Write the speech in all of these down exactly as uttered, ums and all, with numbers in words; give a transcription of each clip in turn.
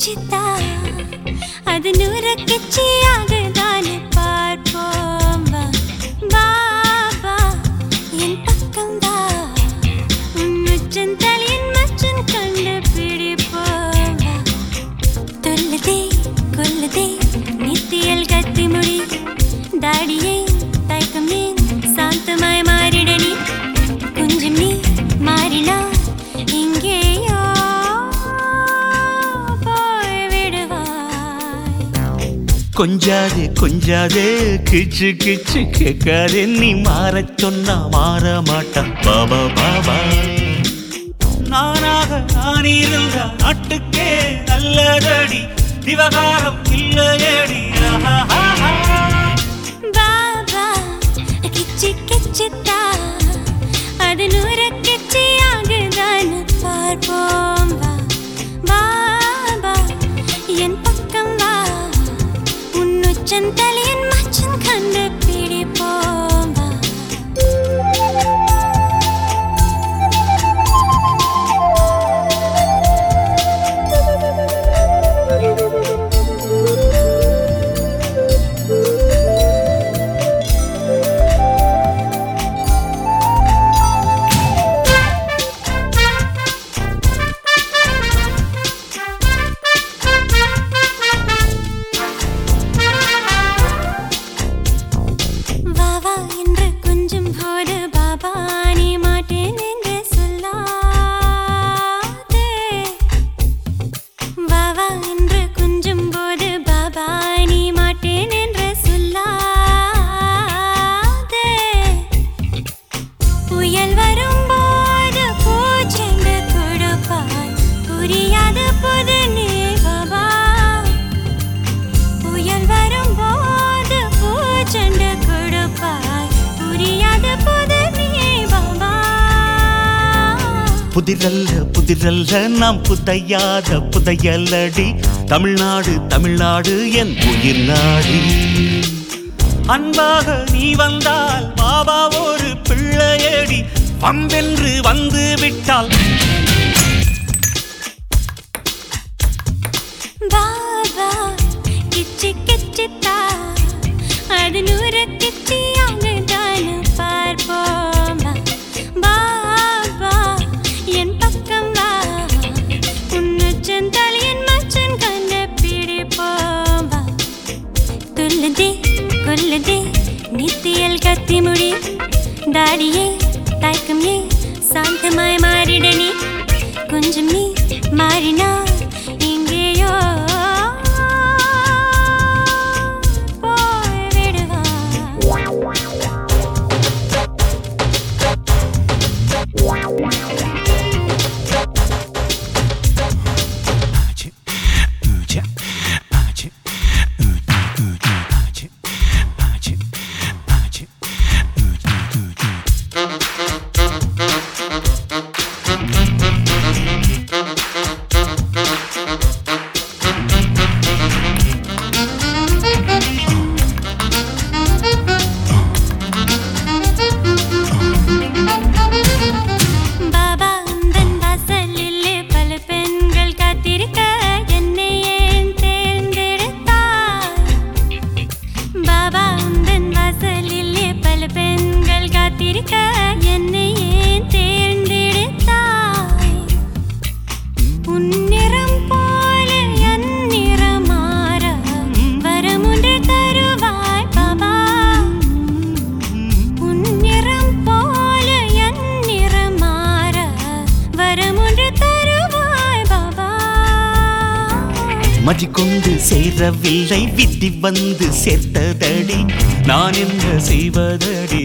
கிச்சித்தா அது நூற கிச்சியாகுதான்னு பார்ப்போம் வா பாபா என் பக்கம் வா உன் உச்சந்தலையின் மச்சன் கண்டு பிடிப்போம் வா தொல்லுதே கொல்லுதே நித்தியல் கத்தி முடி தாடியே தயக்கம் ஏன் சாந்தமாய் மாறிடனி கொஞ்சம் நீ மாறினா இங்கேயோ போய் விடுவாய் கொஞ்சாதே கொஞ்சாதே கிச்சு கிச்சு கேட்காதே நீ மாறச் சொன்னா மாற மாட்டான் பாபா பாபா நானாக நான் இருந்த நாட்டுக்கே நல்லதடி விவகாரம் இல்லையடி பாபா கிச்சி கிச்சித்தா அது நூற கிச்சியாகுதான்னு பார்ப்போம் வா பாபா என் பக்கம் வா உன் உச்சந்தலையின் மச்சன் கண்டு பிடிப்போம் வா புதிரல்ல புதிரல்ல நாம் புதையாத புதையலடி தமிழ்நாடு தமிழ்நாடு என் உயிர் நாடி அன்பாக நீ வந்தால் பாபா ஒரு பிள்ளையடி வம்பென்று வந்து விட்டால் பாபா கிச்சி கிச்சித்தா அது நூற கிச்சியாகுதான்னு பார்ப்போம் வா பாபா என் பக்கம் வா உன் உச்சந்தலையின் மச்சன் கண்டு பிடிப்போம் வா தொல்லுதே கொல்லுதே நித்தியல் கத்தி முடி தாடியே தயக்கம் ஏ சாந்தமாய் மாறிடனி கொஞ்சம் நீ மாறினா இங்கேயோ போய் விடுவாய் மதி கொண்டு சேரவில்லை விதி வந்து சேர்த்ததடி நான் என்ன செய்வதடி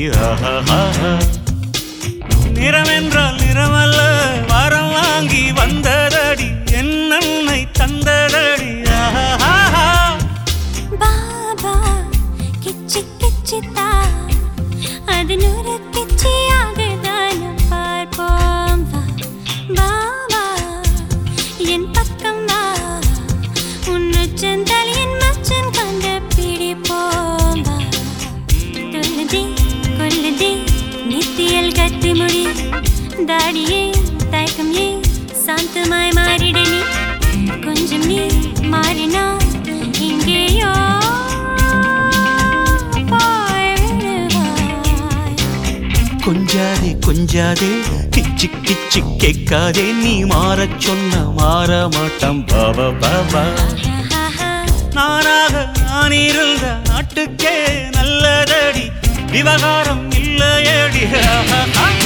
நிறம் என்றால் நிறமல்ல வரம் வாங்கி வந்ததடி என் அன்னை தந்ததடி பாபா கிச்சி கிச்சித்தா அது நூற கிச்சியாகுதான்னு பார்ப்போம் வா பாபா என் பக்கம் வா உன் உச்சந்தலையின் மச்சன் கண்டு பிடிப்போம் வா தொல்லுதே கொல்லுதே நித்தியல் கத்தி முடி தாடியே தயக்கம் ஏ சாந்தமாய் மாறிடனி கொஞ்சம் நீ மாறினா இங்கேயோ போய் விடுவாய். கொஞ்சாதே கொஞ்சாதே கிச்சு கிச்சு கேட்காதே நீ மாறச் சொன்ன மாற மாட்டாம் பாபா பாபா. நானாக நான் இருந்த நாட்டுக்கே நல்லதடி விவகாரம் இல்லையடி.